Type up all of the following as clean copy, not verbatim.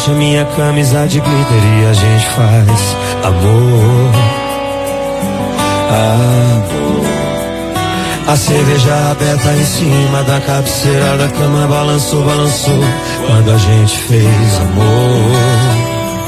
veste a minha camisa de glitter e a gente faz amor. Amor. A cerveja aberta em cima da cabeceira da cama balançou, balançou quando a gente fez amor.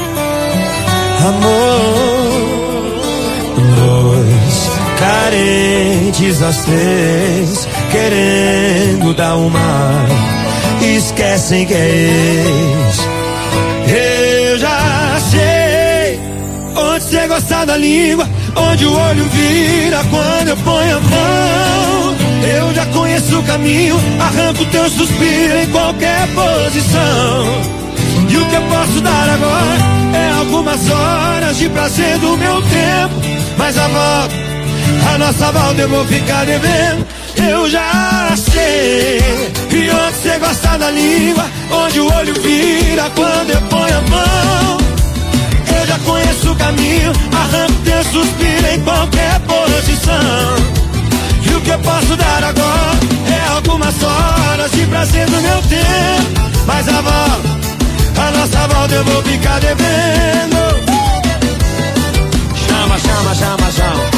Amor. Dois carentes às três, querendo dar uma, esquecem que é ex. Eu já sei onde cê gosta da língua, onde o olho vira quando eu ponho a mão. Eu já conheço o caminho, arranco teu suspiro em qualquer posição. E o que eu posso dar agora é algumas horas de prazer do meu tempo, mas a nossa volta eu vou ficar devendo. Eu já sei e onde cê gosta da língua, onde o olho vira quando eu ponho a mão. Eu já conheço o caminho, arranco teu suspiro em qualquer posição. E o que eu posso dar agora é algumas horas de prazer do meu tempo, mas a nossa volta eu vou ficar devendo. Chama, chama, chama, chama.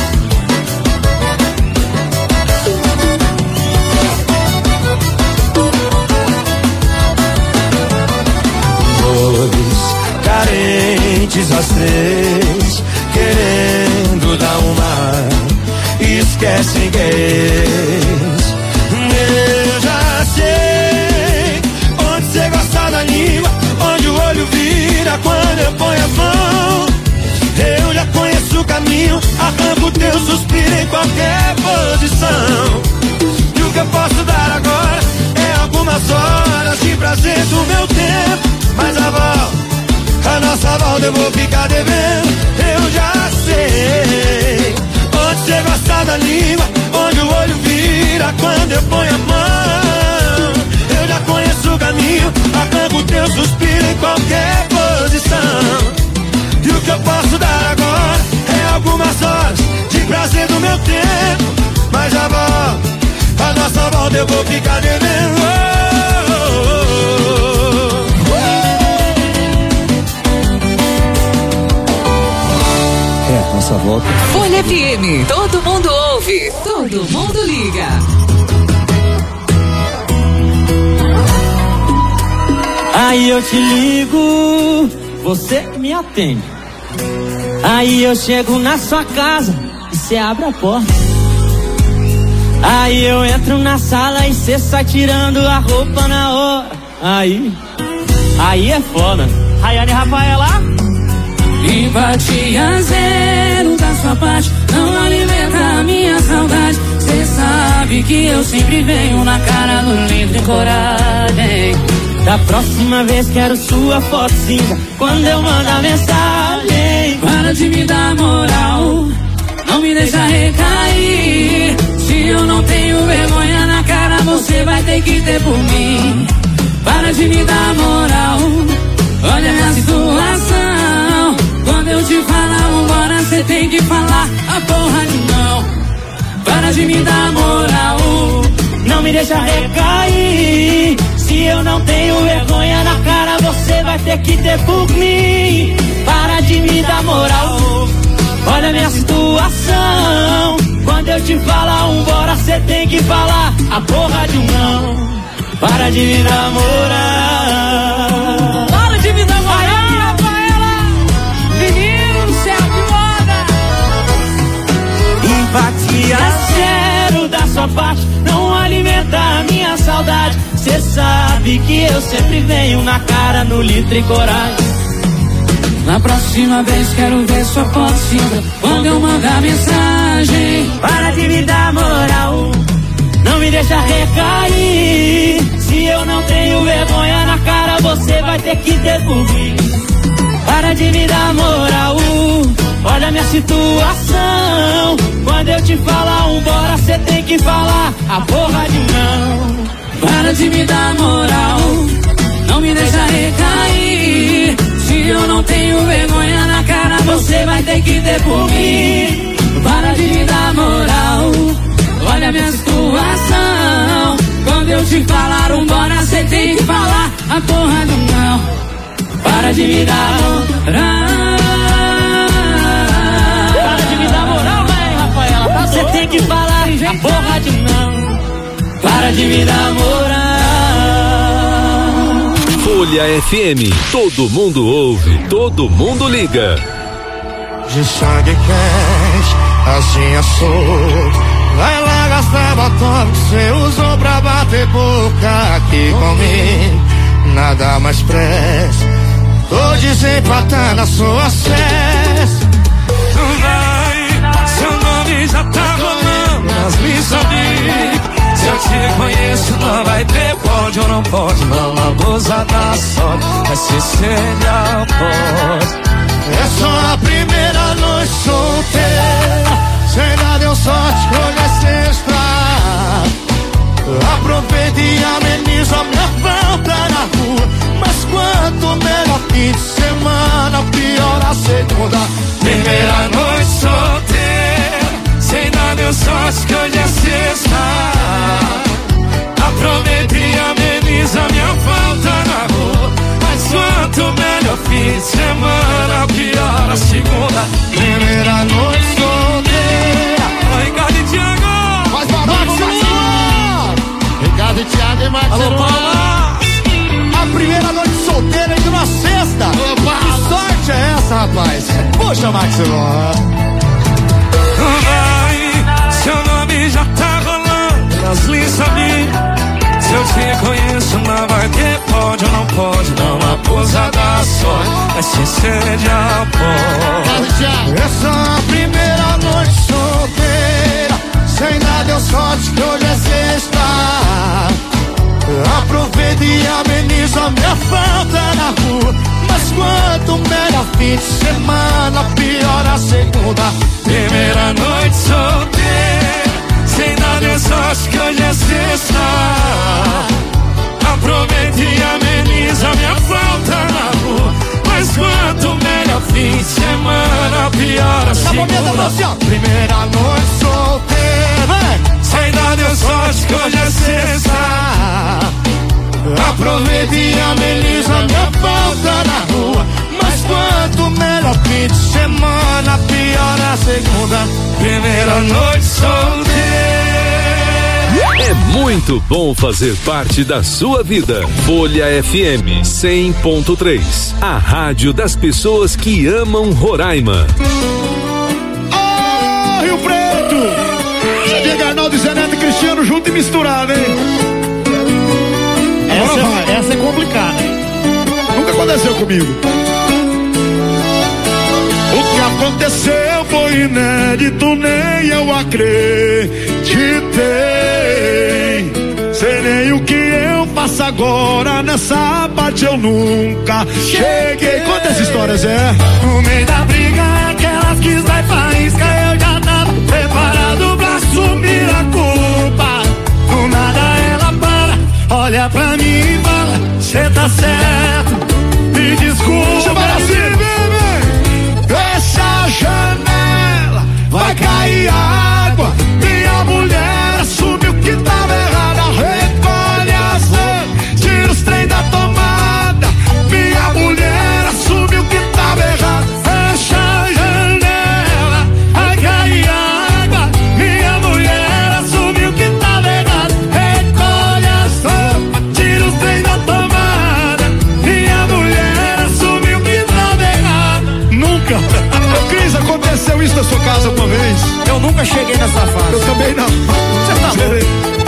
Dois carentes às três, querendo dar uma, esquecem que é ex. Eu já sei onde cê gosta da língua, onde o olho vira quando eu ponho a mão. Eu já conheço o caminho, arranco teu suspiro em qualquer posição. E o que eu posso dar agora é algumas horas de prazer do meu tempo, mas a nossa volta eu vou ficar devendo. Eu já sei onde cê gosta da língua, onde o olho vira quando eu ponho a mão. Eu já conheço o caminho, arranco teu suspiro em qualquer posição. E o que eu posso dar agora é algumas horas de prazer do meu tempo, mas a nossa volta eu vou ficar devendo. Nossa volta. Folha FM, todo mundo ouve, todo mundo liga. Aí eu te ligo, você me atende. Aí eu chego na sua casa e cê abre a porta. Aí eu entro na sala e cê sai tirando a roupa na hora. Aí é foda. Rayane Rafaela. Empatia zero da sua parte, não alimenta a minha saudade. Cê sabe que eu sempre venho na cara do livre e coragem. Da próxima vez quero sua foto cinza quando eu mandar mensagem. Para de me dar moral, não me deixa recair. Se eu não tenho vergonha na cara, você vai ter que ter por mim. Para de me dar moral, olha a minha situação. Quando eu te falar vambora, cê tem que falar a porra de não. Para de me dar moral, não me deixa recair. Se eu não tenho vergonha na cara, você vai ter que ter por mim. Para de me dar moral, olha a minha situação. Quando eu te falar vambora, cê tem que falar a porra de não. Para de me dar moral. Para de me dar moral. Empatia zero da sua parte, não alimenta a minha saudade. Cê sabe que eu sempre venho na cara, no litro e coragem. Na próxima vez quero ver sua foto cinza quando eu mandar mensagem. Para de me dar moral, não me deixa recair. Se eu não tenho vergonha na cara, você vai ter que ter por mim. Para de me dar moral, olha a minha situação. Quando eu te falar vambora, cê tem que falar a porra de não. Para de me dar moral, não me deixa recair. Se eu não tenho vergonha na cara, você vai ter que ter por mim. Para de me dar moral, olha a minha situação. Quando eu te falar vambora, cê tem que falar a porra do não. Para para de me dar moral. Para de me dar moral, vai, Rafaela, tá? Você tem que falar a porra de não. Para de me dar moral. Folha FM, todo mundo ouve, todo mundo liga. De sangue quente, assim é solto. Vai lá gastar batom que cê usou pra bater boca aqui comigo. Nada mais pressa, tô desempatando a sua cesta. Vai, seu nome já tá rolando nas listas de. Se eu te conheço, não vai ter pode ou não pode. Não abusa da sorte, vai ser serial pode. É só a primeira noite solteira, cê ainda deu sorte que hoje é sexta. Aproveita e ameniza minha falta na rua. Mas quanto melhor fim de semana, pior a segunda. Primeira noite solteira, cê ainda deu sorte que hoje é sexta. Aproveita e ameniza minha falta na rua. Mas quanto melhor fim de semana, pior a segunda. Primeira noite solteira. Ricardo e Thiago, Faz barulho, Marcelo. Ricardo e Thiago e Marcelo. alô Paula. A primeira noite solteira indo na sexta. Que sorte é essa, rapaz? Poxa, Marcelo. Vai, seu nome já tá rolando nas listas de. Se eu te conheço, não vai ter pode ou não pode. Não abusa da sorte, vai ser serial pode. Essa é a primeira noite solteira, cê ainda deu sorte que hoje é sexta. Aproveita e ameniza minha falta na rua. Mas quanto melhor fim de semana, pior a segunda. Primeira noite solteira, cê ainda deu sorte que hoje é sexta. Aproveita e ameniza minha falta na rua. Mas quanto melhor fim de semana, pior a segunda. Primeira noite solteira, cê ainda deu sorte que hoje é sexta. aproveita e ameniza minha falta na rua. Mas quanto melhor fim de semana, pior a segunda. Primeira noite solteira. É muito bom fazer parte da sua vida. Folha FM 100.3, a rádio das pessoas que amam Roraima. Oh, Rio Preto! Diego Arnaldo, Zé Neto e Cristiano junto e misturado, hein? Essa é complicada, hein? Nunca aconteceu comigo. O que aconteceu foi inédito, nem eu acreditei. Sei nem o que eu faço agora, nessa parte eu nunca cheguei. Conta essa história, Zé. No meio da briga, aquelas que vai faísca, eu já tava preparado pra assumir a culpa. Do nada ela para, olha pra mim e fala: cê tá certo, me desculpa. Fecha a janela, vai cair água. Minha mulher assumiu que tava errada. Recolhe as mãos, tira os trem da tomada. Minha mulher assumiu que tava errada. Fecha a janela, vai cair água. Minha mulher assumiu que tava errado. Recolhe as roupas, tira os trem da tomada. Minha mulher assumiu que tava errado. Nunca. Ô Cris, aconteceu isso na sua casa uma vez? Eu nunca cheguei nessa fase. Eu também não. Você tá louco?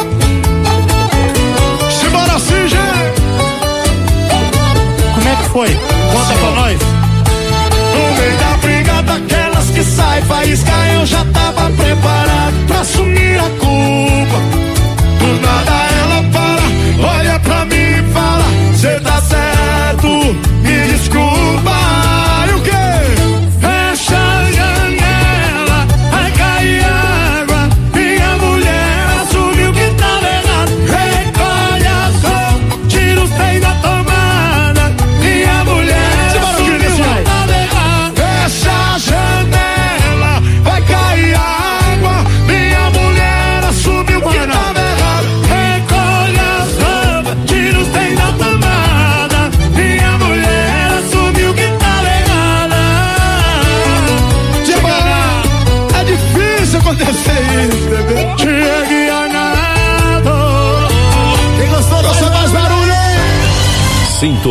Simbora assim, gente. Como é que foi? Conta pra nós. No meio da briga daquelas que sai faísca, eu já tava preparado pra assumir a culpa. Do nada ela para, olha pra mim e fala: cê tá certo, me desculpa. E o quê? Fecha a janela, vai cair água. Minha mulher assumiu que tava errado. Recolhe as roupas, tira os trem da tomada. Minha mulher assumiu que tava errado. Fecha a janela, vai cair água. Minha mulher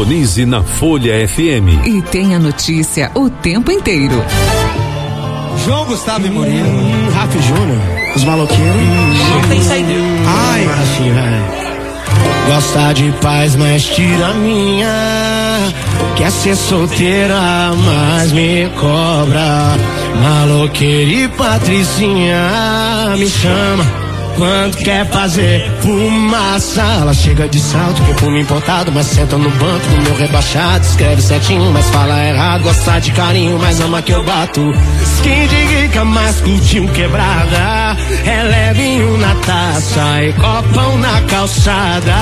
Sintonize na Folha FM. E tem a notícia o tempo inteiro. João Gustavo e Murilo. Rafa Júnior, os maloqueiros. Não tem saída. Ai, assim, velho. Gosta de paz, mas tira a minha. Quer ser solteira, mas me cobra. Maloqueira e Patricinha me chama quando quer fazer fumaça. Ela chega de salto, perfume importado, mas senta no banco do meu rebaixado. Escreve certinho, mas fala errado. Gosta de carinho, mas ama que eu bato. Skin de rica, mas curtiu quebrada. É levinho na taça e copão na calçada.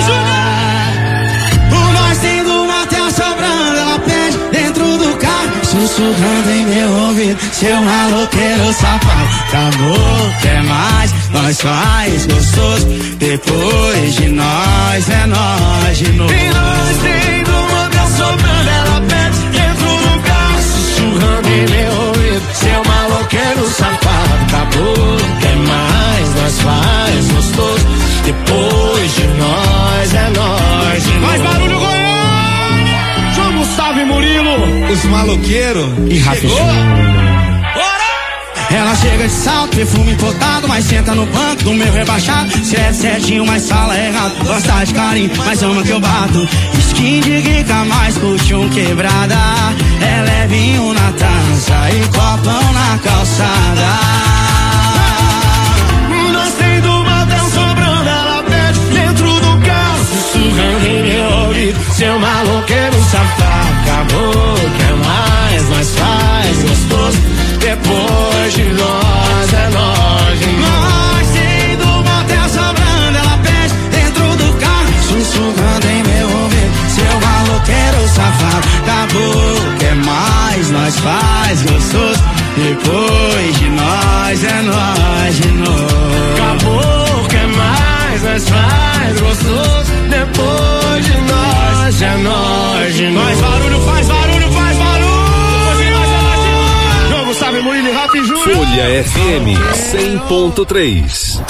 O nós tendo uma terra sobrando, ela pede dentro do carro, sussurrando em meu ouvido, seu maloqueiro safado. Acabou, quer mais, nós faz gostoso, depois de nós é nós de novo. E nós tendo uma terra sobrando, ela pede dentro do carro, sussurrando em meu ouvido, seu maloqueiro safado. Acabou, quer mais, nós faz gostoso, depois de nós é nós de novo. Mais barulho, Goiânia! João Gustavo e Murilo, Os maloqueiros. e Rafa Júnior. Ela chega de salto, perfume importado, mas senta no banco do meu rebaixado. Escreve certinho, mas fala errado. Gosta de carinho, mas ama que eu bato. Skin de rica, mas curte quebrada. É levinho na taça e copão na calçada. Nós tendo uma bel sobrando, ela pede dentro do carro, sussurrando em meu ouvido, seu maloqueiro safado. Acabou, quer mais, nós faz gostoso, depois de nós é nós de novo. Nós tendo uma terra sobrando, ela pede dentro do carro, sussurrando em meu ouvido, seu maloqueiro safado. Acabou, quer mais, nós faz gostoso, depois de nós é nós de novo. Acabou, quer mais, nós faz gostoso, depois de nós é nós de novo. Faz barulho, faz barulho, faz barulho. João Gustavo e Murilo e Rafa Júnior. Folha FM 100.3.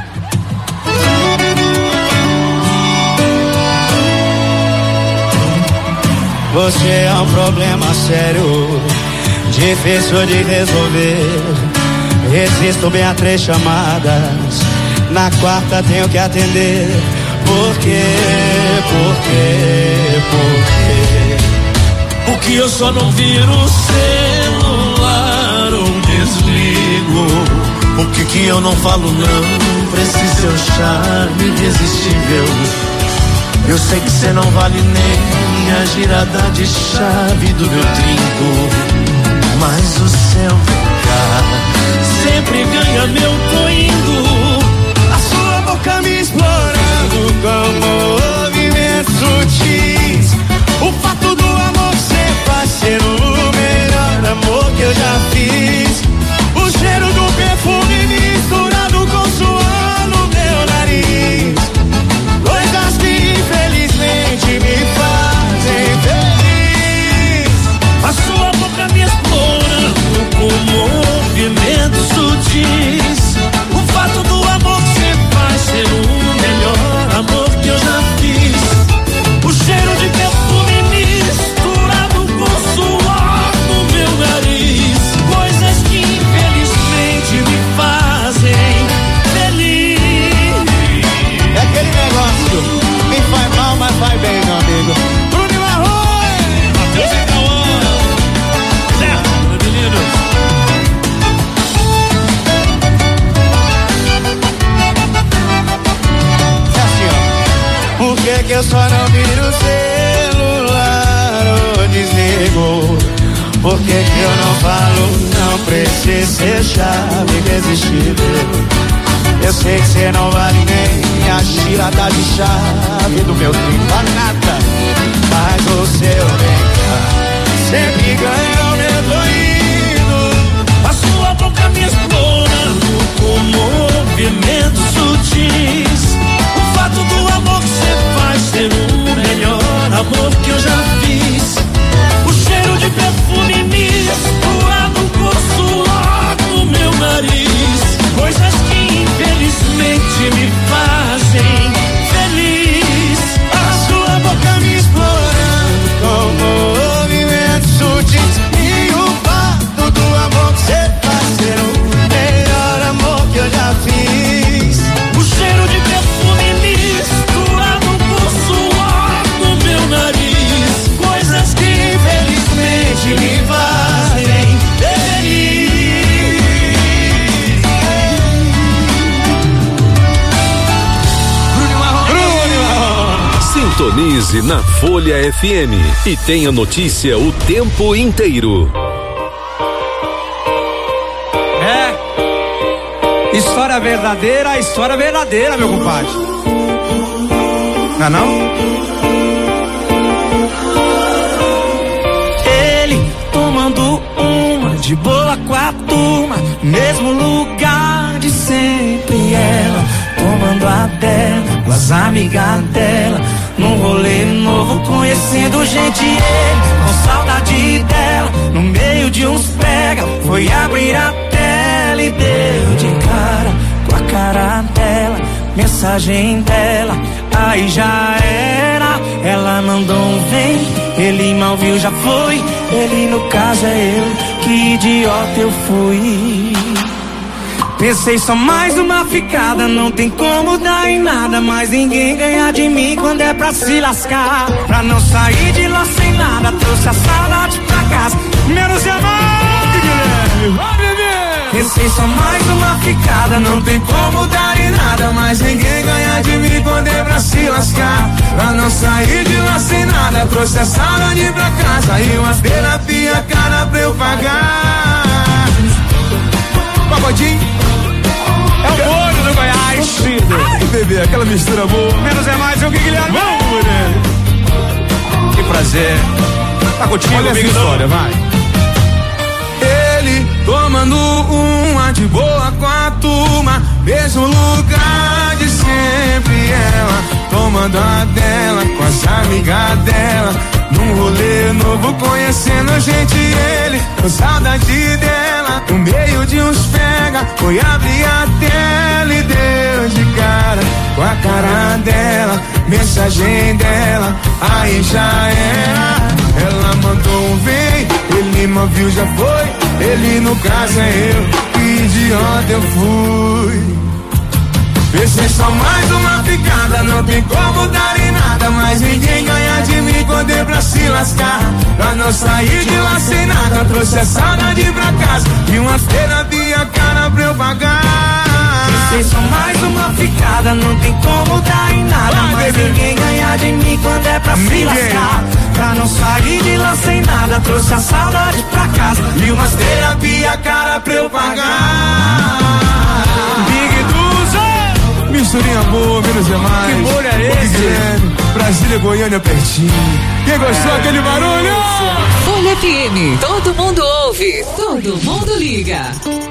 Você é um problema sério, difícil de resolver. Existo bem a 3 chamadas, na 4ª tenho que atender. Por quê? Por quê? Por quê? Porque eu só não viro o celular ou desligo. Por que eu não falo não pra esse seu charme irresistível? Eu sei que cê não vale nem a girada de chave do meu trinco, mas o seu ficar sempre ganha meu tô indo. A sua boca me explorando com movimentos sutis. O fato do amor ser faz ser o melhor amor que eu já fiz. O cheiro do perfume misturado com suor no meu nariz. Coisas que infelizmente me fazem feliz. A sua boca me explorando com movimentos sutis. O fato do amor que você faz ser o melhor amor que eu já fiz. O cheiro de perfume misturado com suor no meu nariz. Coisas que infelizmente me fazem feliz. É aquele negócio, me faz mal, mas faz bem, meu amigo. Bruno Marrone, Matheus e Cauã. Certo, meninos. É assim, ó. Por que eu só não viro o celular ou desligo? Por que eu não falo, não preciso ser chave irresistível? Eu sei que cê não vale nem a girada de chave do meu trinco, vale nada. Mas o seu bem sempre ganha o meu doído. A sua boca me explorando com movimentos sutis. O fato do amor que você faz ser o melhor amor que eu já fiz. O cheiro de perfume misturado com suor no meu nariz. Coisas que infelizmente me fazem feliz. a sua boca me explorando Sintonize na Folha FM e tenha notícia o tempo inteiro. História verdadeira, meu compadre. Não? Ele tomando uma de boa com a turma, mesmo lugar de sempre. Ela tomando a dela com as amigas dela, num rolê novo, conhecendo gente. Ele com saudade dela, no meio de uns pega, foi abrir a tela e deu de cara com a cara dela, mensagem dela, aí já era. Ela mandou um vem, ele mal viu, já foi. Ele no caso é eu, que idiota eu fui. Pensei só mais uma ficada, não tem como dar em nada, mas ninguém ganha de mim quando é pra se lascar. Pra não sair de lá sem nada, trouxe a saudade pra casa, menos amar, Guilherme. Vai, bebê! Pensei só mais uma ficada, não tem como dar em nada, mas ninguém ganha de mim quando é pra se lascar. Pra não sair de lá sem nada, trouxe a saudade pra casa e uma terapia cara pra eu pagar. Pagodinho. É o molho do Goiás. Ai, bebê, aquela mistura boa. Menos é mais, eu que Guilherme. Vamos, mulher. Que prazer. Tá contigo, olha essa história, vai. Ele tomando uma de boa com a turma, mesmo lugar de sempre. Ela tomando a dela com as amigas dela, num rolê novo, conhecendo gente. Ele com saudade dela, no meio de uns pega, foi abrir a tela e deu de cara com a cara dela, mensagem dela, aí já era. Ela mandou um vem, ele não viu, já foi. Ele no caso é eu, que idiota eu fui. Pensei só mais uma ficada, não tem como dar em nada, mas ninguém ganha de mim quando é pra se lascar. Pra não sair de lá sem nada, trouxe a saudade pra casa e uma terapia cara pra eu pagar. Pensei só mais uma ficada, não tem como dar em nada, mas ninguém ganha de mim quando é pra se lascar. Pra não sair de lá sem nada, trouxe a saudade pra casa e uma terapia cara pra eu pagar. Big Duza, misturinha boa, menos é mais. Que molho é esse? Guilherme, Brasília, Goiânia pertinho. Quem gostou aquele barulho? Folha FM, todo mundo ouve, todo mundo liga.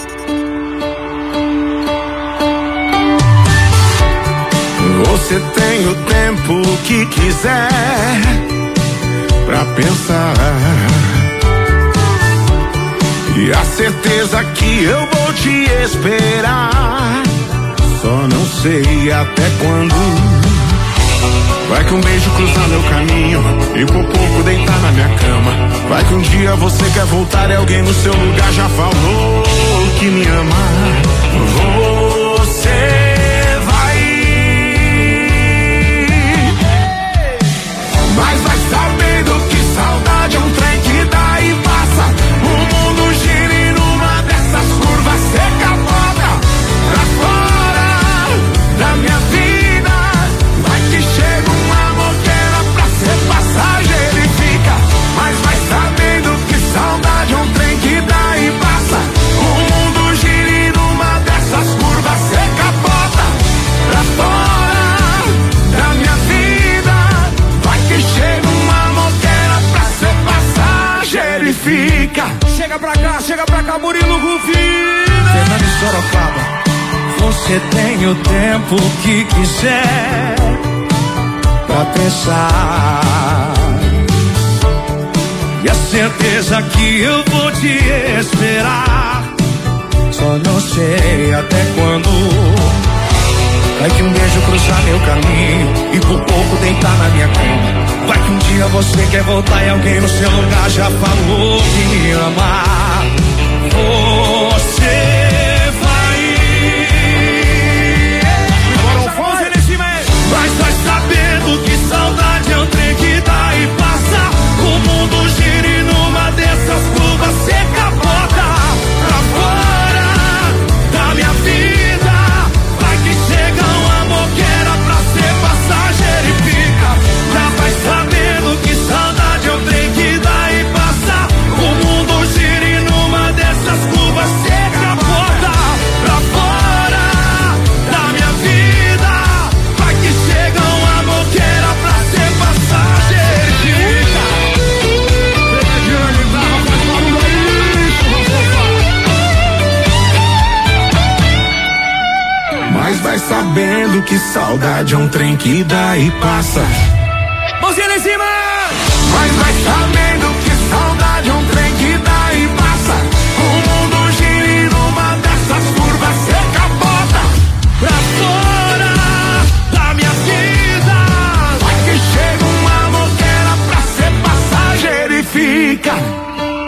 Você tem o tempo que quiser pra pensar, e a certeza que eu vou te esperar. Só não sei até quando. Vai que um beijo cruzar meu caminho e por pouco deitar na minha cama. Vai que um dia você quer voltar e alguém no seu lugar já falou que me ama. Você mas vai sabendo que saudade é um trem que dá e passa. O mundo gira e numa dessas curvas cê capota pra fora da minha vida. Vai que chega um amor que era pra ser passageiro e fica. Mas vai sabendo que saudade é um trem que dá e passa. O mundo gira e numa dessas curvas cê capota pra fora da minha vida. Chega uma moqueira pra ser passageiro e fica. Chega pra cá, Murilo Rufino. Fernando de Sorocaba. Você tem o tempo que quiser pra pensar, e a certeza que eu vou te esperar. Só não sei até quando. Vai que um beijo cruzar meu caminho e por pouco deitar na minha cama. Vai que um dia você quer voltar e alguém no seu lugar já falou que me ama. Você vai. Mas vai sabendo que saudade é um trem que dá e passa. O mundo gira e numa dessas curvas cê capota pra fora da minha vida. Chega um amor que era pra ser passageiro e fica pra que saudade é um trem que dá e passa. Mãozinha lá em cima! Mas vai sabendo que saudade é um trem que dá e passa. O mundo gira e numa dessas curvas cê capota pra fora da minha vida. Vai que chega um amor que era pra ser passageiro e fica.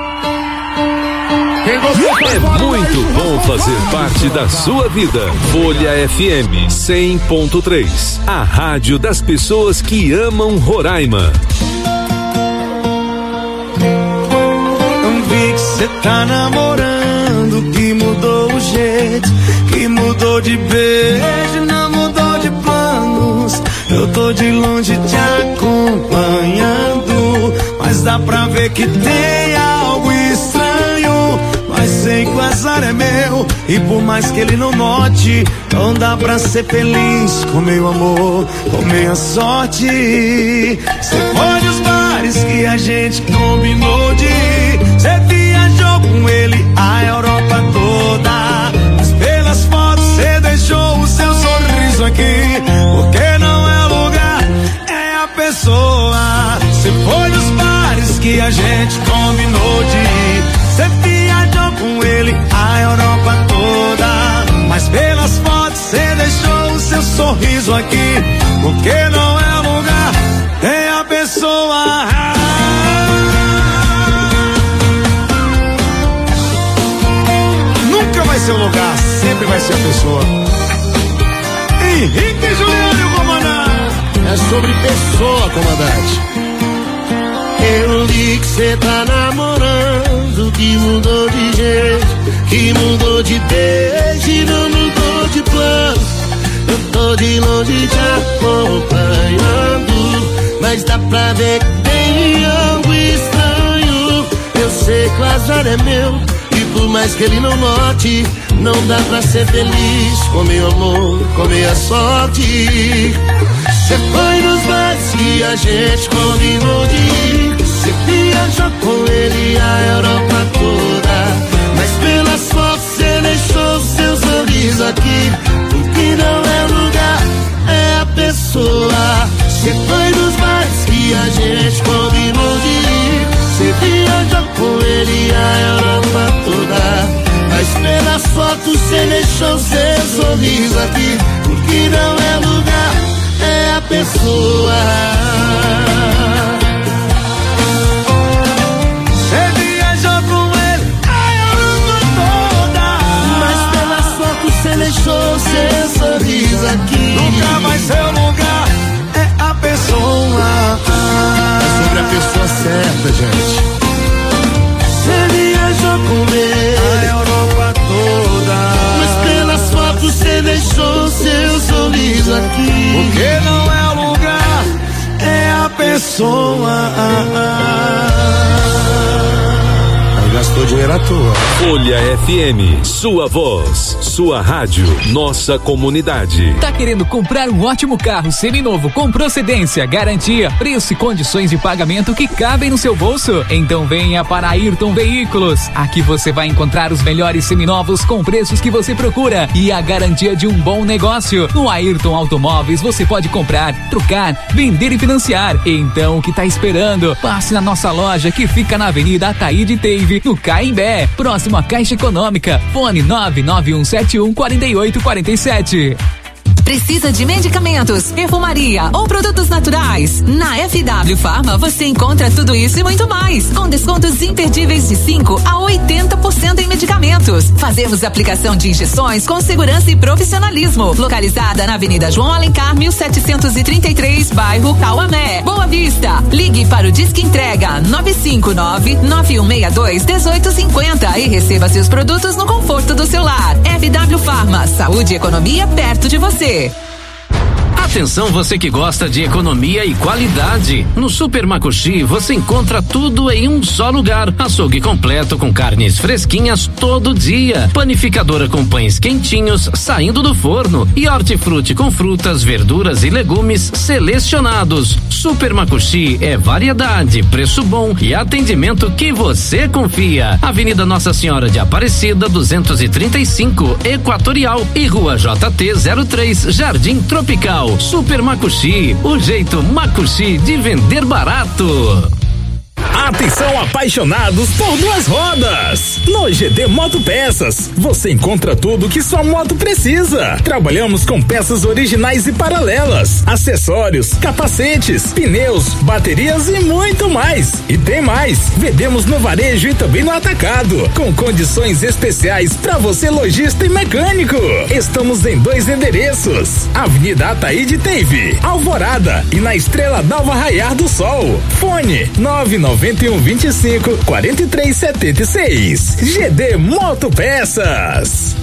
É muito bom fazer parte da sua vida. Folha FM 100.3, a rádio das pessoas que amam Roraima. Vi que cê tá namorando, que mudou o jeito, que mudou de beijo, não mudou de planos. Eu tô de longe te acompanhando, mas dá pra ver que tem algo estranho. Mas sei que o azar é meu, e por mais que ele não note, não dá pra ser feliz com meu amor, com minha sorte. Cê foi nos bares que a gente combinou de ir, cê viajou com ele a Europa toda, mas pelas fotos cê deixou o seu sorriso aqui, porque não é o lugar, é a pessoa. Cê foi nos bares que a gente combinou de ir, cê viajou com ele a Europa toda, mas pelas fotos cê deixou o seu sorriso aqui, porque não é o lugar, é a pessoa. Nunca vai ser o lugar, sempre vai ser a pessoa. Henrique Juliano, comandante. É sobre pessoa, comandante. Eu li que cê tá namorando, que mudou de jeito, que mudou de beijo e não mudou de plano. Eu tô de longe te acompanhando, mas dá pra ver que tem algo estranho. Eu sei que o azar é meu, e por mais que ele não note, não dá pra ser feliz com meu amor, com minha sorte. Cê foi nos bares que a gente combinou de ir, cê viajou com ele a Europa toda, mas pelas fotos cê deixou seu sorriso aqui, porque não é lugar, é a pessoa. Cê foi nos bares que a gente combinou de ir, cê viajou com ele a Europa toda, mas pelas fotos cê deixou seu sorriso aqui, porque não é lugar, é a pessoa. Cê viajou com ele a Europa toda, mas pelas fotos cê deixou seu sorriso aqui. nunca vai ser o lugar, é a pessoa. É sobre a pessoa certa, gente. Cê viajou com ele a Europa toda, Mas pelas fotos cê deixou seu sorriso aqui, porque não é o lugar, é a pessoa. aí gastou dinheiro à toa. Folha FM, sua voz, sua rádio, nossa comunidade. Tá querendo comprar um ótimo carro seminovo com procedência, garantia, preço e condições de pagamento que cabem no seu bolso? Então venha para Ayrton Veículos. Aqui você vai encontrar os melhores seminovos com preços que você procura e a garantia de um bom negócio. No Ayrton Automóveis você pode comprar, trocar, vender e financiar. Então o que tá esperando? Passe na nossa loja que fica na Avenida Ataíde Teive, no Caimbé, próximo à Caixa Econômica. Fone 991714847. Precisa de medicamentos, perfumaria ou produtos naturais? Na FW Pharma você encontra tudo isso e muito mais, com descontos imperdíveis de 5 a 80% em medicamentos. Fazemos aplicação de injeções com segurança e profissionalismo. Localizada na Avenida João Alencar, 1733, bairro Cauamé, Boa Vista. Ligue para o Disque Entrega 959-9162-1850 e receba seus produtos no conforto do seu lar. FW Pharma, saúde e economia perto de você. Atenção você que gosta de economia e qualidade. No Super Macuxi você encontra tudo em um só lugar. Açougue completo com carnes fresquinhas todo dia. Panificadora com pães quentinhos saindo do forno. E hortifruti com frutas, verduras e legumes selecionados. Super Macuxi é variedade, preço bom e atendimento que você confia. Avenida Nossa Senhora de Aparecida 235, Equatorial e Rua JT 03, Jardim Tropical. Super Macuxi, o jeito Macuxi de vender barato. Atenção apaixonados por duas rodas! No GD Motopeças, você encontra tudo que sua moto precisa. Trabalhamos com peças originais e paralelas, acessórios, capacetes, pneus, baterias e muito mais. E tem mais, vendemos no varejo e também no atacado, com condições especiais para você lojista e mecânico. Estamos em 2 endereços, Avenida Ataíde Teve, Alvorada e na Estrela Dalva Raiar do Sol. Fone 99125 4376. GD Motopeças.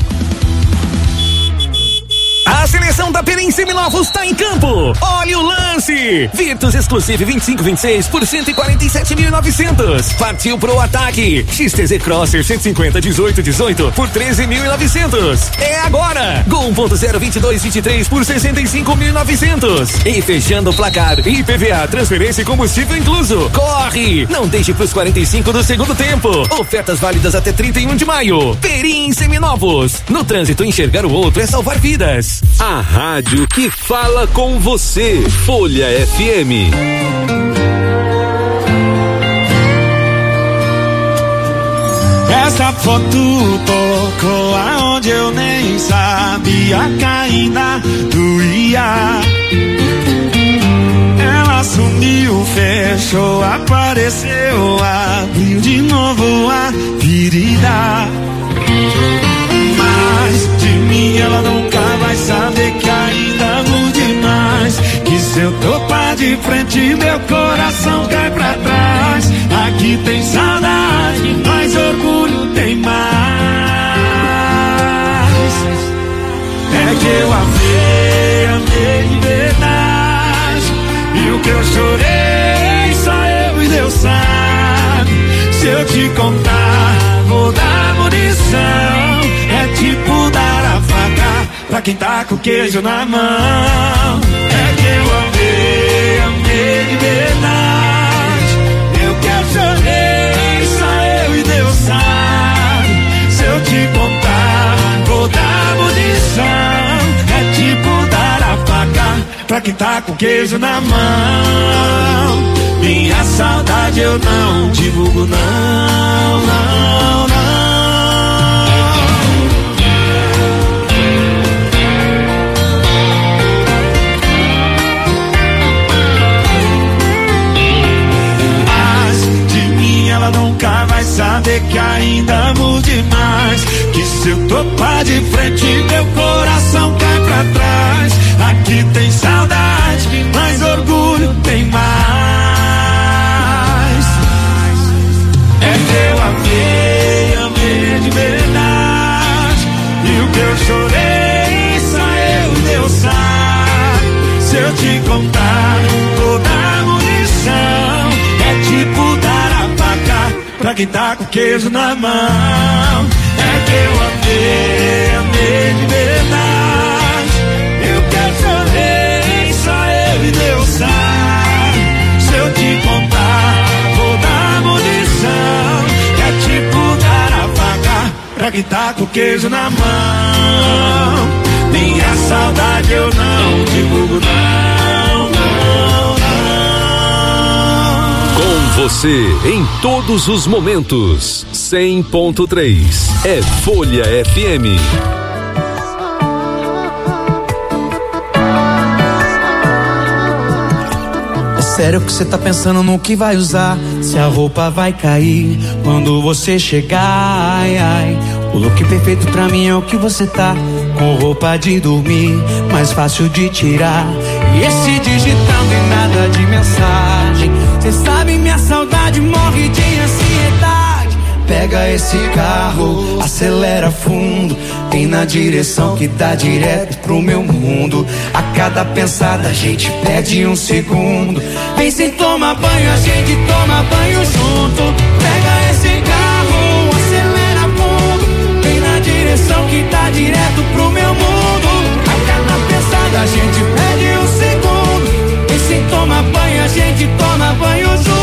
A seleção da Perim Seminovos está em campo. Olha o lance. Virtus Exclusive 2526 por 147.900. Partiu pro ataque. XTZ Crosser 150 1818 por 13.900. É agora. Gol 1.0 2223 por 65.900. E fechando o placar, IPVA, transferência e combustível incluso. Corre. Não deixe pros 45 do segundo tempo. Ofertas válidas até 31 de maio. Perim Seminovos. No trânsito, enxergar o outro é salvar vidas. A rádio que fala com você. Folha FM. Essa foto tocou aonde eu nem sabia que ainda doía. Ela sumiu, fechou, apareceu, abriu de novo a ferida. Mas de mim ela nunca vai saber que ainda amo demais. Que se eu topar de frente meu coração cai pra trás. Aqui tem saudade, mas orgulho tem mais. É que eu amei de verdade. E o que eu chorei só eu e Deus sabe. Se eu te contar vou dar munição. É tipo dar a faca pra quem tá com queijo na mão. É que eu amei de verdade. Eu que eu chorei, só eu e Deus sabe. Se eu te contar, vou dar munição. É tipo dar a faca pra quem tá com queijo na mão. Minha saudade eu não divulgo, não, não, não. Ela nunca vai saber que ainda amo demais. Que se eu topar de frente meu coração cai pra trás. Aqui tem saudade, mas orgulho tem mais. É que eu amei de verdade. E o que eu chorei só eu e Deus sabe. Se eu te contar toda a munição. É tipo dar a faca pra quem tá com queijo na mão. É que eu amei de verdade. Eu que eu chorei, só eu e Deus sabe. Se eu te contar, vou dar munição. É tipo dar a faca pra quem tá com queijo na mão. Minha saudade eu não divulgo, não, não, não. Com você em todos os momentos. 100.3 é Folha FM. É sério que você tá pensando no que vai usar? Se a roupa vai cair quando você chegar, ai, ai. O look perfeito pra mim é o que você tá. Com roupa de dormir, mais fácil de tirar. E esse digital tem nada de mensagem. Cê sabe, minha saudade morre de ansiedade. Pega esse carro, acelera fundo. Vem na direção que dá direto pro meu mundo. A cada pensada a gente perde um segundo. Vem sem tomar banho, a gente toma banho junto. Pega esse carro, acelera fundo. Vem na direção que dá direto pro meu mundo. A cada pensada a gente perde um segundo. Vem sem tomar banho, a gente toma banho junto.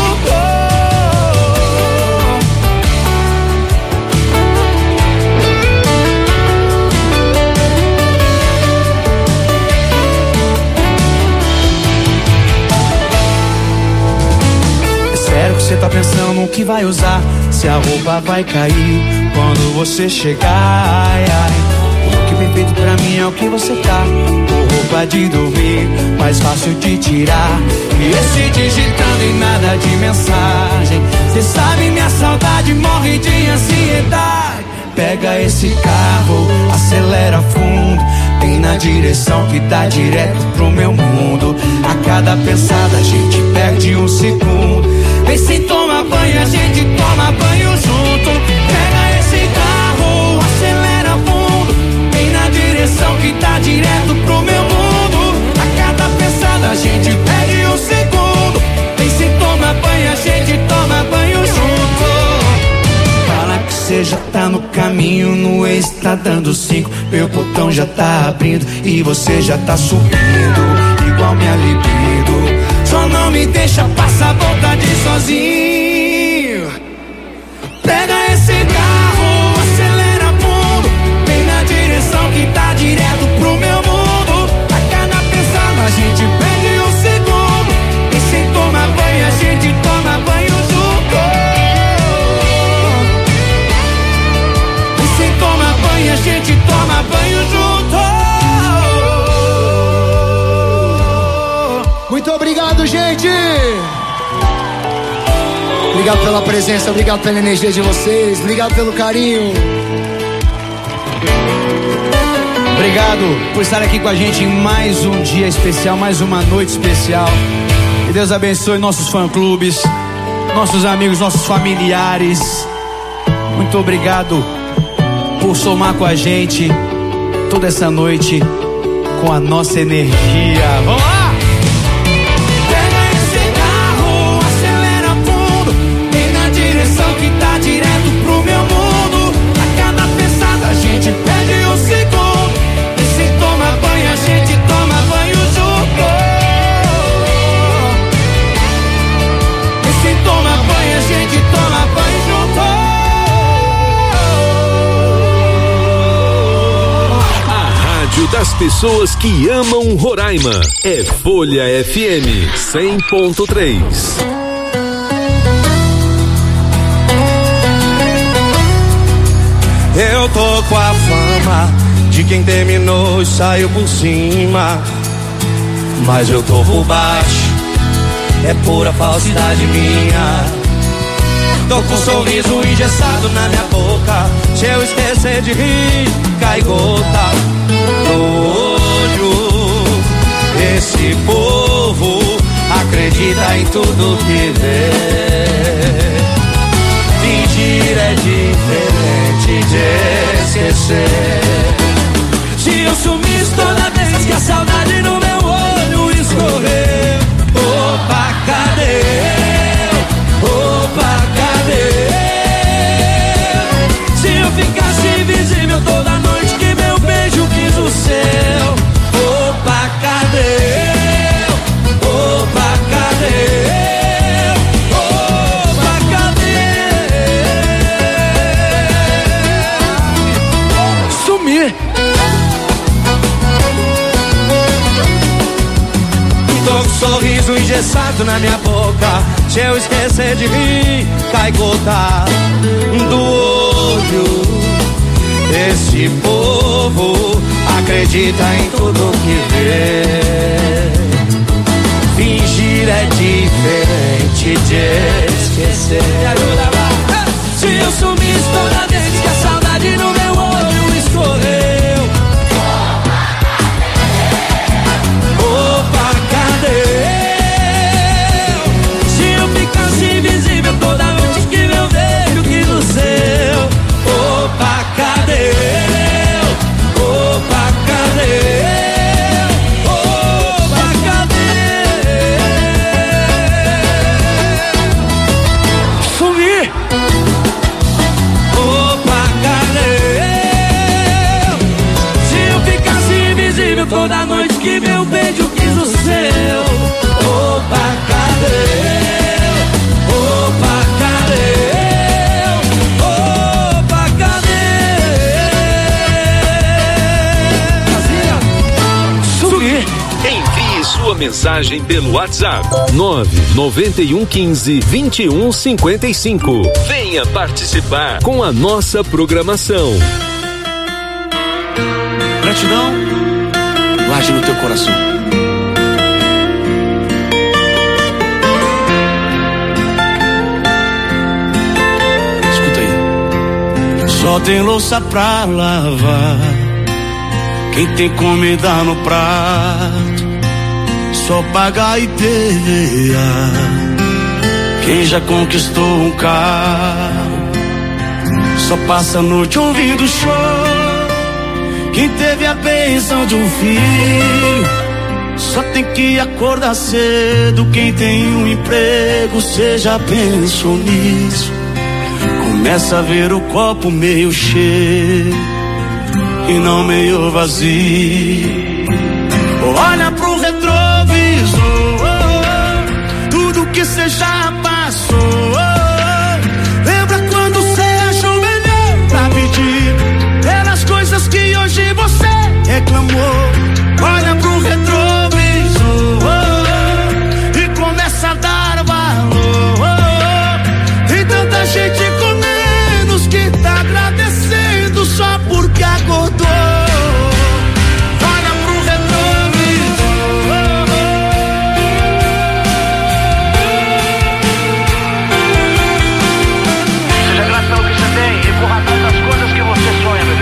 Você tá pensando no que vai usar, se a roupa vai cair quando você chegar. Ai, ai. O que bem feito pra mim é o que você tá, com roupa de dormir, mais fácil de tirar. E esse digitando e nada de mensagem. Cê sabe minha saudade morre de ansiedade. Pega esse carro, acelera fundo. Vem na direção que dá direto pro meu mundo. A cada pensada a gente perde um segundo. Vem sem tomar banho, a gente toma banho junto. Pega esse carro, acelera fundo. Vem na direção que dá direto pro meu mundo. A cada pensada a gente perde um segundo. Vem sem tomar banho, a gente toma banho junto. Fala que cê já tá no caminho, no ex tá dando 5. Meu botão já tá abrindo e você já tá subindo, igual minha libido. Só não me deixa passar vontade sozinho. Pega esse carro, acelera fundo. Vem na direção que tá direto pro meu mundo. A cada pensada a gente perde um segundo. E sem tomar banho a gente toma banho junto. E sem tomar banho a gente toma banho junto. Muito obrigado, gente! Obrigado pela presença, obrigado pela energia de vocês, obrigado pelo carinho. Obrigado por estar aqui com a gente em mais um dia especial, mais uma noite especial. Que Deus abençoe nossos fã-clubes, nossos amigos, nossos familiares. Muito obrigado por somar com a gente toda essa noite com a nossa energia. Vamos lá! Que tá direto pro meu mundo. A cada pensada a gente perde um segundo. E se toma banho a gente toma banho junto. E se toma banho a gente toma banho junto. A rádio das pessoas que amam Roraima é Folha FM 100.3. Eu tô com a fama de quem terminou e saiu por cima, mas eu tô por baixo, é pura falsidade minha. Tô com um sorriso engessado na minha boca, se eu esquecer de rir, cai gota no olho. Esse povo acredita em tudo que vê. Fingir é diferente de esquecer. Se eu sumisse toda vez que a saudade no meu olho escorreu, opa, cadê eu? Opa, cadê eu? Se eu ficasse invisível toda noite que meu beijo quis o céu, opa, cadê eu? Opa, cadê eu? Tô com um sorriso engessado na minha boca, se eu esquecer de rir, cai gota do olho. Esse povo acredita em tudo que vê. Fingir é diferente de esquecer. Me ajuda lá. Se eu sumisse toda vez que a saudade no meu olho escorreu, opa, cadê eu? Se eu ficasse invisível toda noite que meu beijo quis o seu, opa, cadê eu? mensagem pelo WhatsApp 99115-2155. Venha participar com a nossa programação. Gratidão, guarde no teu coração. Escuta aí. Só tem louça pra lavar, quem tem comida no prato, só paga IPVA, quem já conquistou um carro, só passa a noite ouvindo show, quem teve a bênção de um filho, só tem que acordar cedo, quem tem um emprego, seja pensou nisso, começa a ver o copo meio cheio e não meio vazio. Olha pro retrovisor, tudo que cê já passou. Lembra quando cê achou melhor pra pedir pelas coisas que hoje você reclamou. Olha pro retrovisor e começa a dar valor. Tem tanta gente com menos que tá agradecendo só porque acordou. Olha pro retrovisor. Seja grato pelo que você tem e corra atrás das coisas que você sonha, bebê.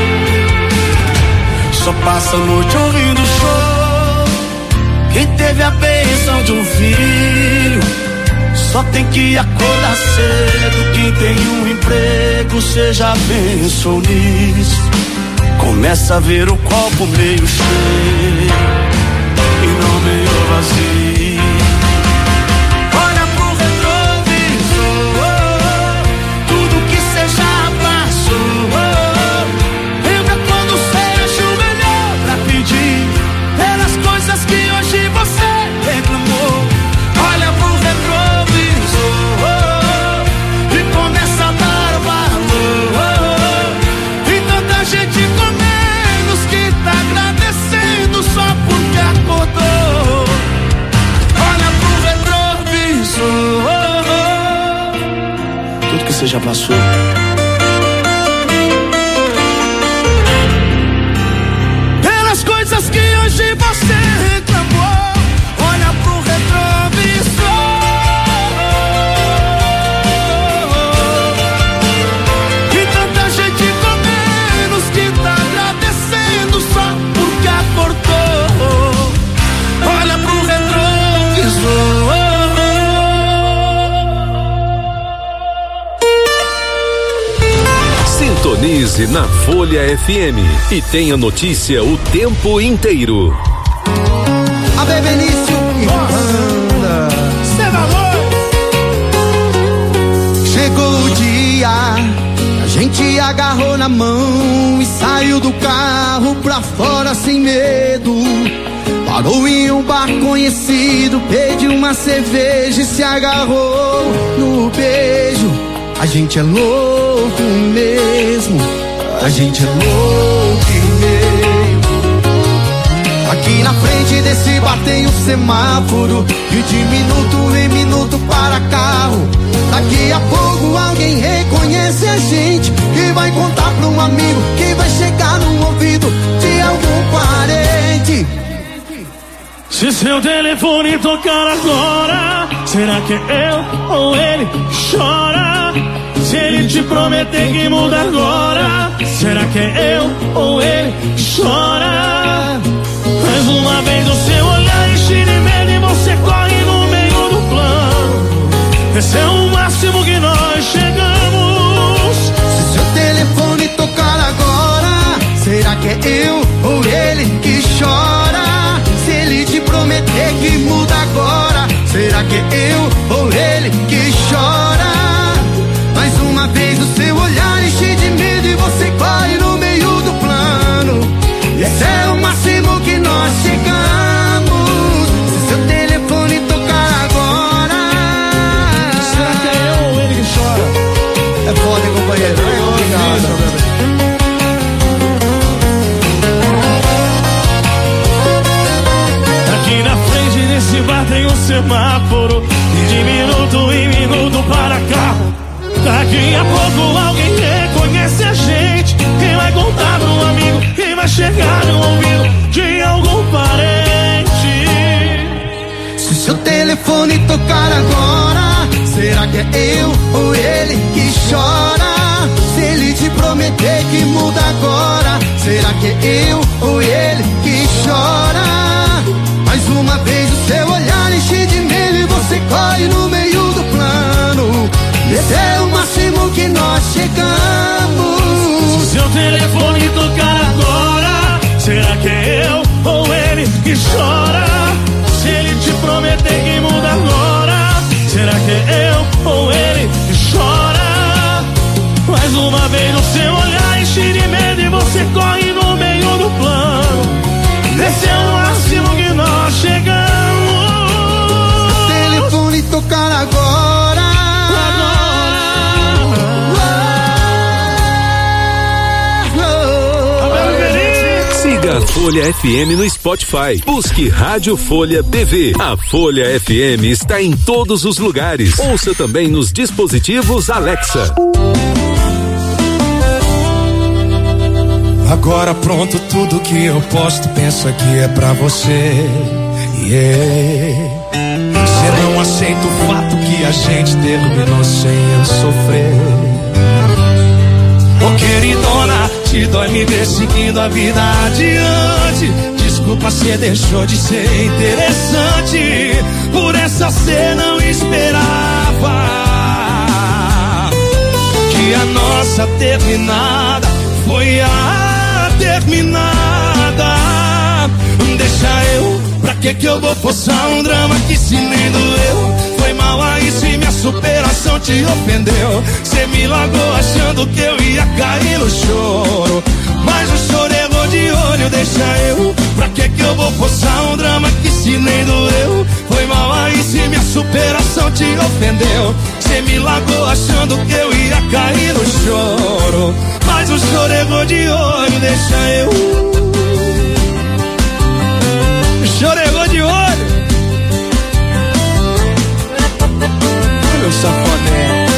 Só passa a noite ouvindo show, quem teve a bênção de um filho, só tem que acordar cedo, quem tem um emprego, seja pensou nisso, começa a ver o copo meio cheio e não meio vazio. Olha pro retrovisor, tudo que cê já passou. Lembra quando cê achou melhor pra pedir pelas coisas que hoje você reclamou. Olha pro retrovisor e começa a dar valor. Tem tanta gente com menos que tá agradecendo só porque acordou. Olha pro retrovisor, tudo que você já passou. Pelas coisas que hoje você reclamou. Olha pro retrovisor. E tanta gente com menos que tá agradecendo só porque acordou. Olha pro retrovisor. Sintonize na Folha FM e tenha notícia o tempo inteiro. A Bebenício e Wanda. Chegou o dia, a gente agarrou na mão e saiu do carro pra fora sem medo. Parou em um bar conhecido, pediu uma cerveja e se agarrou no beijo. A gente é louco mesmo, a gente é louco mesmo. Aqui na frente desse bar tem um semáforo e de minuto em minuto para carro. Daqui a pouco alguém reconhece a gente e vai contar pra um amigo que vai chegar no ouvido de algum parente. Se seu telefone tocar agora, será que é eu ou ele chora? Se ele te prometer que muda agora, será que é eu ou ele chora? Mais uma vez o seu olhar enche de medo e você corre no meio do plano. Esse é o máximo que nós chegamos. Se seu telefone tocar agora, será que é eu ou ele que chora? Se ele te prometer que muda agora, será que é eu ou ele que chora? Mais uma vez o seu olhar enche de medo e você corre no meio do plano. Esse é o máximo que nós chegamos. Se seu telefone tocar agora, será que é eu ou ele que chora? É foda, companheiro. Obrigado. Aqui na frente semáforo e de minuto em minuto para cá. Daqui a pouco alguém reconhece a gente. Quem vai contar pro amigo? Quem vai chegar no ouvido de algum parente? Se seu telefone tocar agora, será que é eu ou ele que chora? Se ele te prometer que muda agora, será que é eu ou ele que chora? Mais uma vez o seu olhar enche de medo e você corre no meio do plano. Esse é o máximo que nós chegamos. Se seu telefone tocar agora, será que é eu ou ele que chora? Se ele te prometer que muda agora, será que é eu ou ele que chora? Mais uma vez o seu olhar enche de medo e você corre no meio do plano. Esse é o máximo que nós chegamos. Se o telefone tocar agora, siga a Folha FM no Spotify. Busque Rádio Folha BV. A Folha FM está em todos os lugares. Ouça também nos dispositivos Alexa. Agora pronto, tudo que eu posto, pensa que é pra você. Você não aceita o fato que a gente terminou sem eu sofrer. Ô queridona, te dói me ver seguindo a vida adiante. Desculpa, cê deixou de ser interessante. Por essa cê não esperava que a nossa terminada foi a terminada. Deixa eu, pra que eu vou forçar um drama que se nem doeu? Foi mal aí se minha superação te ofendeu. Cê me largou achando que eu ia cair no choro, mas o choro errou de olho. Deixa eu, pra que eu vou forçar um drama que se nem doeu? Foi mal aí se minha superação te ofendeu. Cê me largou achando que eu ia cair no choro, mas o choro errou de olho. Deixa eu, o choro errou de olho. Meu safoné.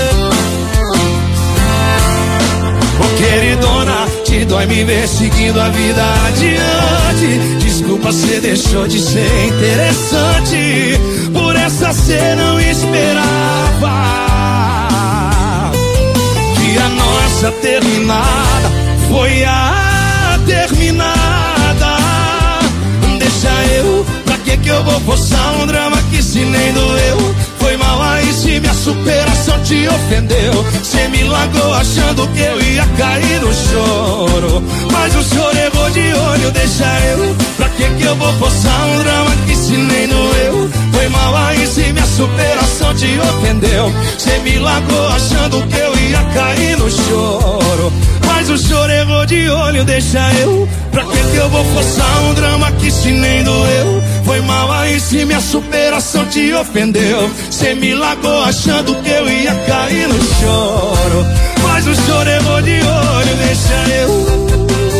Ô queridona, te dói me ver seguindo a vida adiante. Desculpa, cê deixou de ser interessante. Por essa cê não esperava que a nossa terminada foi a terminada. Deixa eu, pra que eu vou forçar um drama que se nem doeu? Foi mal aí se minha superação te ofendeu. Cê me largou achando que eu ia cair no choro, mas o choro errou de olho. Deixa eu, pra que eu vou forçar um drama que se nem doeu? Foi mal aí se minha superação te ofendeu. Cê me largou achando que eu ia cair no choro, mas o choro errou de olho. Deixa eu, pra que eu vou forçar um drama que se nem doeu? Foi mal aí se minha superação te ofendeu. Cê me largou achando que eu ia cair no choro, mas o choro errou de olho. Deixa eu,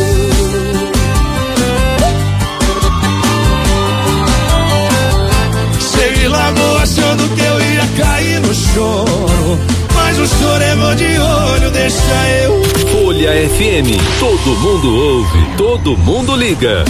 cê me largou achando que eu ia cair no choro, mas o choro errou de olho. Deixa eu. Folha FM, todo mundo ouve, todo mundo liga.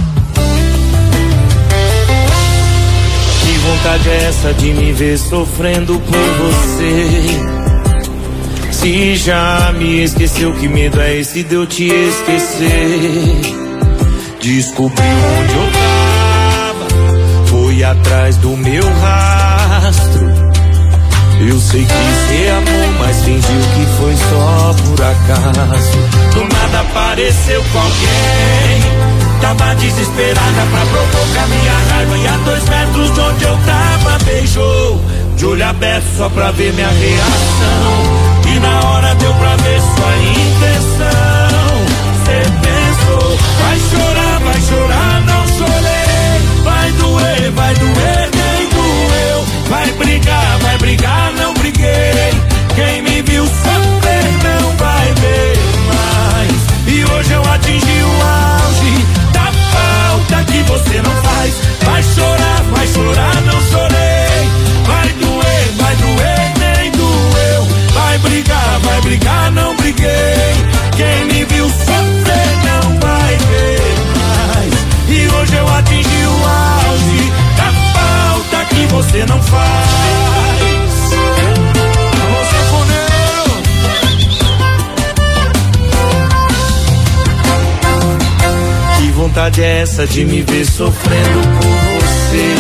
Que vontade é essa de me ver sofrendo por você? Se já me esqueceu, que medo é esse de eu te esquecer? Descobri onde eu tava, foi atrás do meu rastro. Eu sei que cê amou, mas fingiu que foi só por acaso. Do nada apareceu com alguém, tava desesperada pra provocar minha raiva. E a 2 metros de onde eu tava beijou, de olho aberto só pra ver minha reação. E na hora deu pra ver sua intenção. Cê pensou, vai chorar, não chorei. Vai doer, nem doeu. Vai brigar, não briguei. Quem me viu sofrer não vai ver mais. E hoje eu atingi o auge da falta que você não faz. Vai chorar, não chorei. vai brigar, não briguei. Quem me viu sofrer não vai ver mais. E hoje eu atingi o auge da falta que você não faz. Alô, sanfoneiro. Que vontade é essa de me ver sofrendo por você?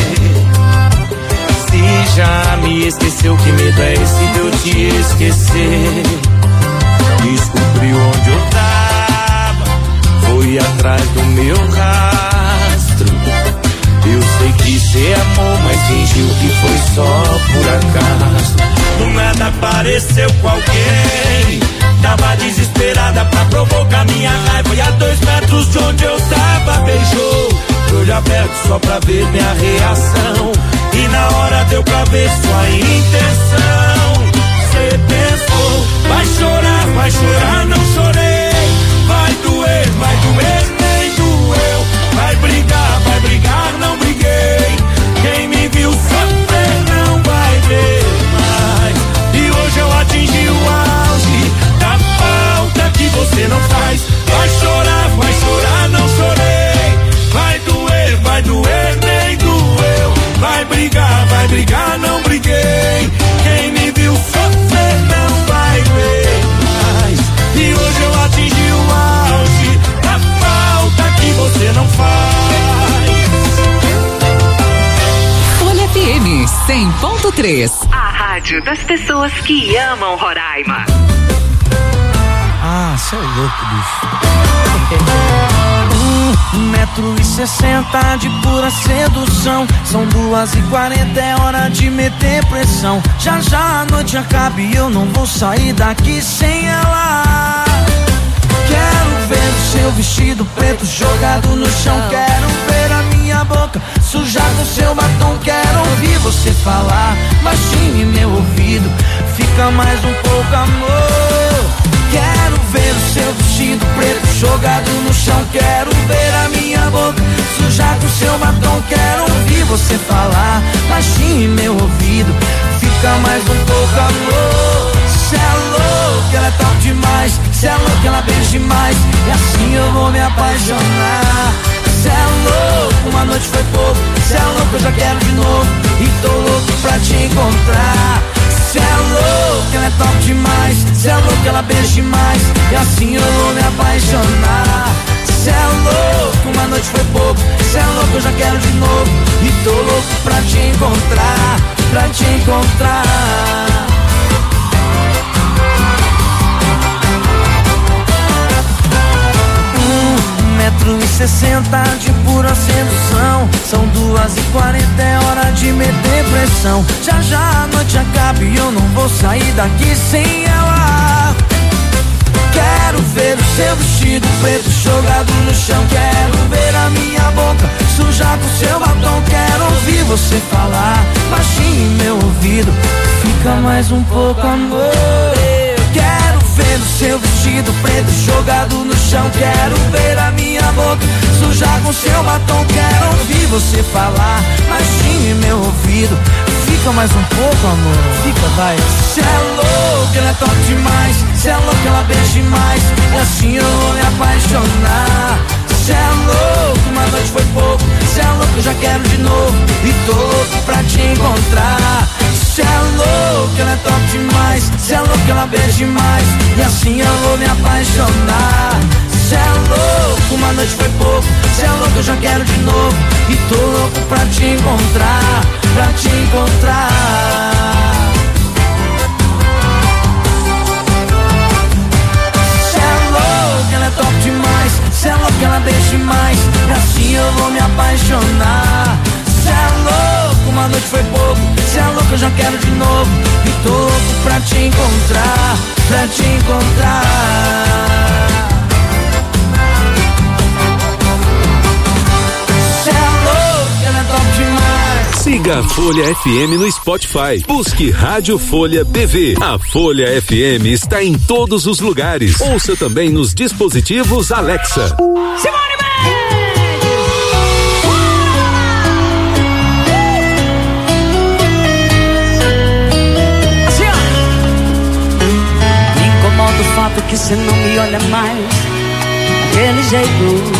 Se já me esqueceu, que medo é esse de eu te esquecer? Descobri onde eu tava, foi atrás do meu rastro. Eu sei que cê amou, mas fingiu que foi só por acaso. Do nada apareceu com alguém, tava desesperada pra provocar minha raiva. E a 2 metros de onde eu tava beijou, olho aberto só pra ver minha reação. E na hora deu pra ver sua intenção. Cê pensou, vai chorar, não chorei. Vai doer, nem doeu. Vai brigar, não briguei. Quem me viu sofrer não vai ver mais. E hoje eu atingi o auge da falta que você não faz. Vai chorar, não chorei. Vai doer, nem doeu. Vai brigar, não briguei. Quem me viu sofrer não vai ver mais. E hoje eu atingi o auge da falta que você não faz. Folha FM 100.3. A rádio das pessoas que amam Roraima. Ah, cê é louco, bicho. 1,60 m de pura sedução. São 2h40, é hora de meter pressão. Já já a noite acaba e eu não vou sair daqui sem ela. Quero ver o seu vestido preto jogado no chão. Quero ver a minha boca sujar com seu batom. Quero ouvir você falar baixinho em meu ouvido. Fica mais um pouco, amor. Quero ver o seu vestido preto jogado no chão. Quero ver a minha boca sujar com seu batom. Quero ouvir você falar baixinho em meu ouvido. Fica mais um pouco, amor. Cê é louco, ela é top demais. Cê é louco, ela beija demais. E assim eu vou me apaixonar. Cê é louco, uma noite foi pouco. Cê é louco, eu já quero de novo. E tô louco pra te encontrar. Cê é louco, ela é top demais. Cê é louco, ela beija demais. E assim eu vou me apaixonar. Cê é louco, uma noite foi pouco. Cê é louco, eu já quero de novo. E tô louco pra te encontrar. Pra te encontrar. Metro e 60 de pura sedução. São 2h40, é hora de meter pressão. Já já a noite acaba e eu não vou sair daqui sem ela. Quero ver o seu vestido preto jogado no chão. Quero ver a minha boca sujar com seu batom. Quero ouvir você falar baixinho em meu ouvido. Fica mais um pouco, amor. Quero ver o seu vestido preto jogado no chão. Quero ver a minha boca sujar com seu batom. Quero ouvir você falar baixinho em meu ouvido. Fica mais um pouco, amor. Fica, vai. Cê é louco, ela é top demais. Cê é louco, ela beija demais. E assim eu vou me apaixonar. Cê é louco, uma noite foi pouco. Cê é louco, eu já quero de novo. E tô louco pra te encontrar. Cê é louco, ela é top demais. Cê é louco, ela beija demais. E assim eu vou me apaixonar. Cê é louco, uma noite foi pouco. Cê é louco, eu já quero de novo. E tô louco pra te encontrar. Pra te encontrar. Cê é louco, ela é top demais. Cê é louco, ela beija demais. E assim eu vou me apaixonar. Cê é louco, uma noite foi pouco. Cê é louco, eu já quero de novo. E tô louco pra te encontrar. Pra te encontrar. Cê é louco, ela é top demais. Siga a Folha FM no Spotify. Busque Rádio Folha BV. A Folha FM está em todos os lugares. Ouça também nos dispositivos Alexa. Simone Mendes! que você não me olha mais daquele jeito?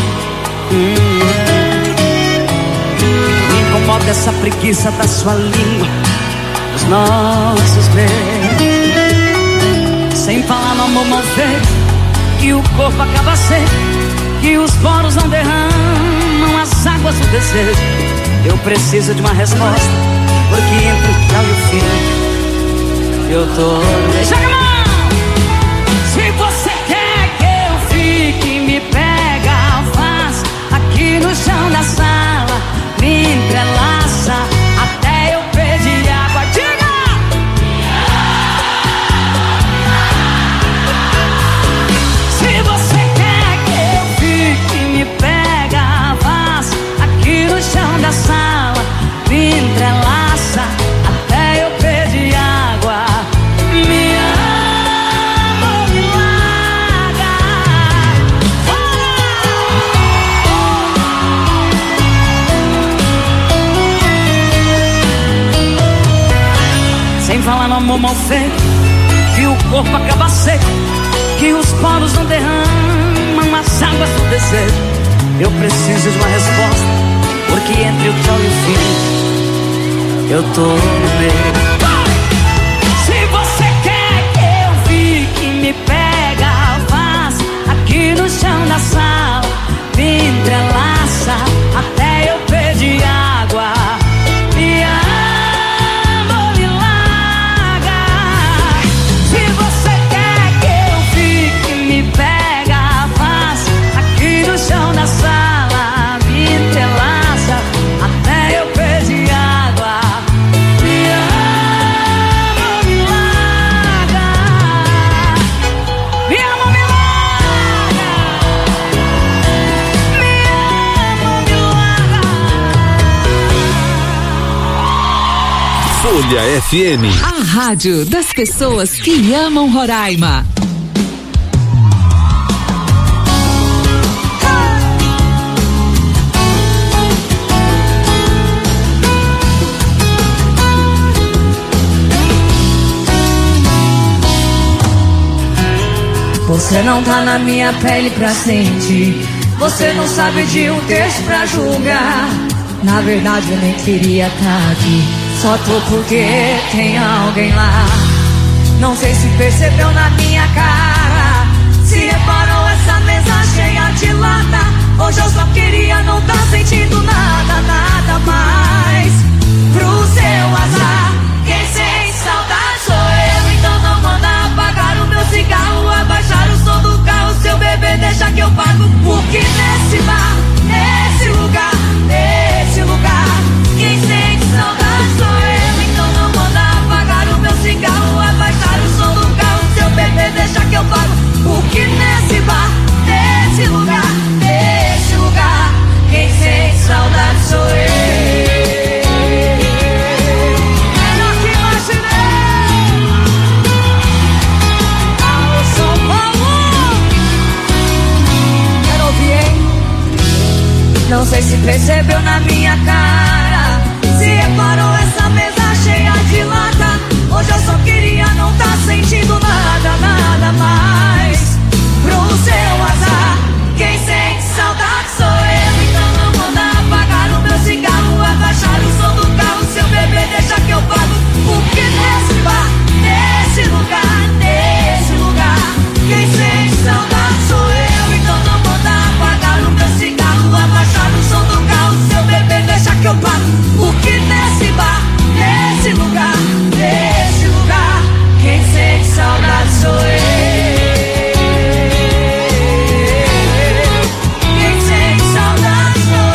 Me incomoda essa preguiça da sua língua, dos nossos beijos. Sem falar no amor mal feito, que o corpo acaba seco, que os poros não derramam as águas do desejo. Eu preciso de uma resposta, porque entre o tchau e o fim eu tô... Joga a mão! Se você quer que eu fique, me pega, faz aqui no chão da sala, me entrelaça até eu pedir água. Diga! Se você quer que eu fique, me pega, faz aqui no chão da sala, me entrelaça até eu pedir água. Me ama, me larga. Sem falar no amor mal feito, que o corpo acaba seco, que os poros não derramam as águas do desejo. Eu preciso de uma resposta, porque entre o tchau e o fim eu tô no meio. Se você quer que eu fique, me pega, faz aqui no chão da sala, me entrelaça até eu pedir água. Me ama, me larga. Se você quer que eu fique, me pega, faz aqui no chão da sala, me entrelaça até eu pedir água. Me ama, me larga. Me ama, me larga. Me ama, me larga. Folha FM. A rádio das pessoas que amam Roraima. Você não tá na minha pele pra sentir, você não sabe de um texto pra julgar. Na verdade eu nem queria tá aqui, só tô porque tem alguém lá. Não sei se percebeu na minha cara, se reparou essa mesa cheia de lata. Hoje eu só queria não tá sentindo nada, nada mais. Pro seu azar, quem sente saudade sou eu. Então não manda apagar o meu cigarro, abaixar o som do carro. Seu bebê deixa que eu pago, porque nesse bar, nesse lugar, quem sente saudade sou eu. Então não manda apagar o meu cigarro, abaixar o som do carro. Seu bebê deixa que eu pago, porque nesse bar, nesse lugar, quem sente saudade sou eu. Melhor que imaginei. Alô, São Paulo. Quero ouvir, hein? Não sei se percebeu na minha cara, se reparou essa mesa cheia de lata. Hoje eu só queria não tá sentindo nada, nada mais. Pro seu azar, quem sente saudade sou eu. Então não manda apagar o meu cigarro, abaixar o som do carro. Seu bebê deixa que eu pago, porque nesse bar, nesse lugar, quem sente saudade sou eu. Então não manda apagar o meu cigarro, abaixar o som do carro. Seu bebê deixa que eu pago, porque nesse bar, nesse lugar, quem sente saudade sou eu. Quem sente saudade sou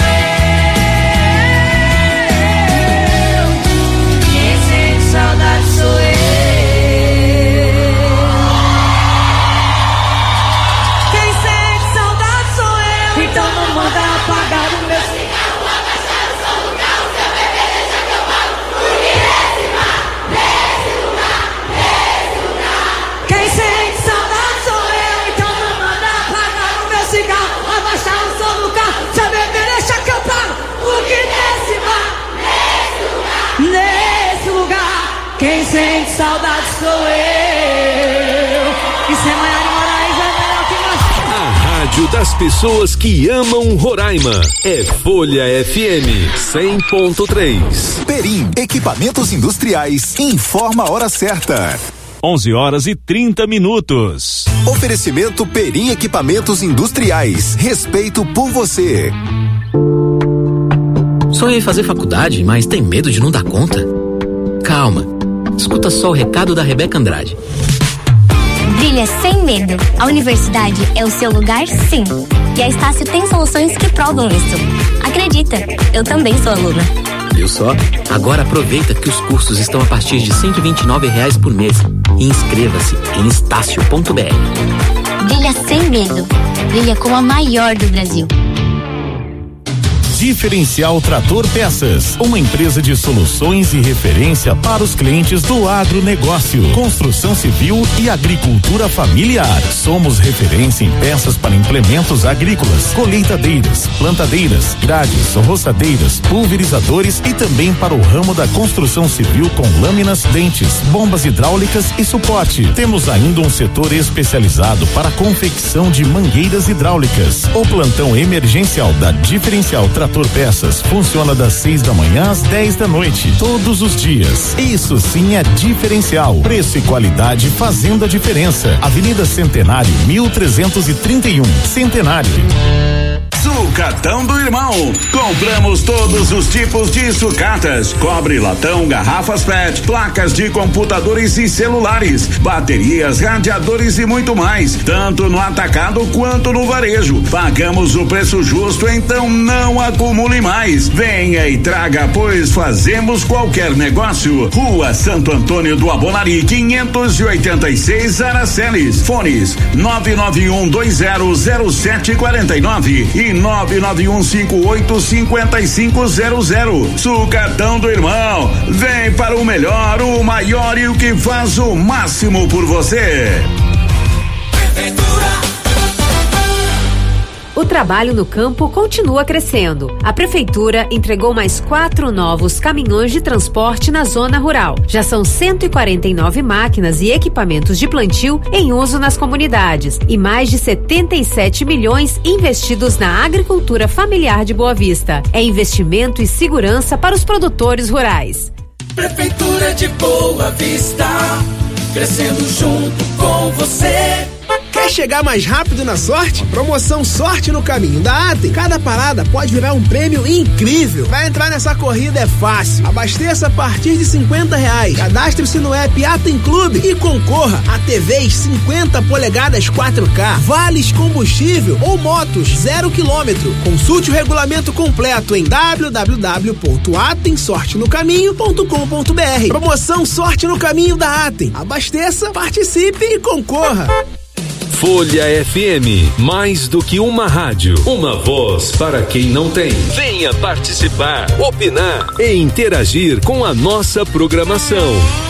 eu. Quem sente saudade sou eu. Quem sente saudade sou eu. Então não manda apagar o meu cigarro, abaixar o som do carro. Seu bebê deixa que eu pago, porque nesse bar, nesse lugar. Quem sente saudade sou eu. Então não manda apagar o meu cigarro, abaixar o som do carro. Seu bebê deixa que eu pago, porque nesse bar, nesse lugar, quem sente saudade sou eu. Isso é Maiara Moraes. rádio das pessoas que amam Roraima. É Folha FM 100.3. Perim Equipamentos Industriais informa a hora certa. 11h30. Oferecimento Perim Equipamentos Industriais. Respeito por você. Sonhei em fazer faculdade, mas tem medo de não dar conta? Calma. Escuta só o recado da Rebeca Andrade. Brilha sem medo. A universidade é o seu lugar, sim. E a Estácio tem soluções que provam isso. Acredita, eu também sou aluna. Viu só? Agora aproveita que os cursos estão a partir de R$129 por mês. E inscreva-se em estácio.br. Brilha sem medo. Brilha com a maior do Brasil. Diferencial Trator Peças, uma empresa de soluções e referência para os clientes do agronegócio, construção civil e agricultura familiar. Somos referência em peças para implementos agrícolas, colheitadeiras, plantadeiras, grades, roçadeiras, pulverizadores e também para o ramo da construção civil com lâminas, dentes, bombas hidráulicas e suporte. Temos ainda um setor especializado para a confecção de mangueiras hidráulicas. O plantão emergencial da Diferencial Trator Peças funciona das 6 da manhã às 10 da noite, todos os dias. Isso sim é diferencial. Preço e qualidade fazendo a diferença. Avenida Centenário, 1331, Centenário. Sucatão do Irmão. Compramos todos os tipos de sucatas: cobre, latão, garrafas PET, placas de computadores e celulares, baterias, radiadores e muito mais, tanto no atacado quanto no varejo. Pagamos o preço justo, então não acumule mais. Venha e traga, pois fazemos qualquer negócio. Rua Santo Antônio do Abonari, 586, Aracelis. Fones 991200749 e 991585500. Sucatão do Irmão. Vem para o melhor, o maior e o que faz o máximo por você. O trabalho no campo continua crescendo. A Prefeitura entregou mais 4 novos caminhões de transporte na zona rural. Já são 149 máquinas e equipamentos de plantio em uso nas comunidades e mais de 77 milhões investidos na agricultura familiar de Boa Vista. É investimento e segurança para os produtores rurais. Prefeitura de Boa Vista, crescendo junto com você. Quer chegar mais rápido na sorte? Promoção Sorte no Caminho da Atem. Cada parada pode virar um prêmio incrível. Vai entrar nessa corrida é fácil. Abasteça a partir de R$50. Cadastre-se no app Atem Clube e concorra a TVs 50 polegadas 4K, vales combustível ou motos 0 km. Consulte o regulamento completo em www.atemsortenocaminho.com.br. Promoção Sorte no Caminho da Atem. Abasteça, participe e concorra. Folha FM, mais do que uma rádio, uma voz para quem não tem. Venha participar, opinar e interagir com a nossa programação.